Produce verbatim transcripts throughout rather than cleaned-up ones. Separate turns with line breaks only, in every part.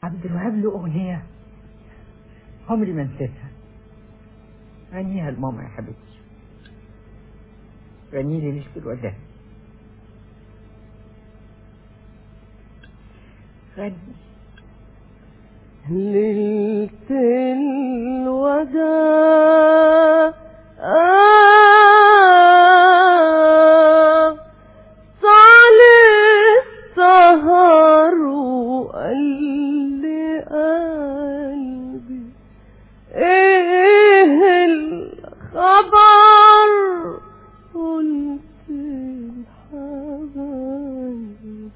عبد الوهاب له أغنية عمري ما نسيتها. غنيها لماما يا حبيبتي، غني لي ليلة الوداع. غني
ليلة الوداع آه طال السهر وقال لي قلبي ايه الخبر، قلت الحبايب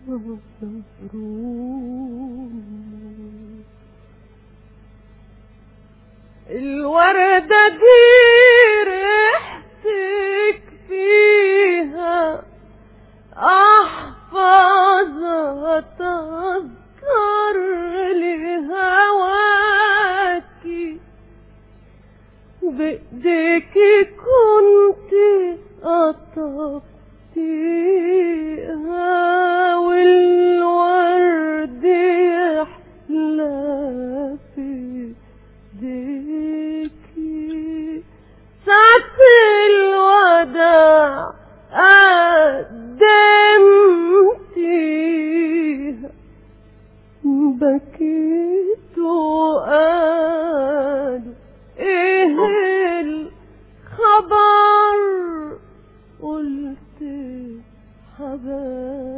صبروني. الوردة دي ريحتك فيها احفظها تذكر لهواكي، بايديكي كنت قطفتيها والورد يحلى في ايديكي. ساعة الوداع قدمتيها، بكيت وقالوا ايه الخبر، قلت حبايبي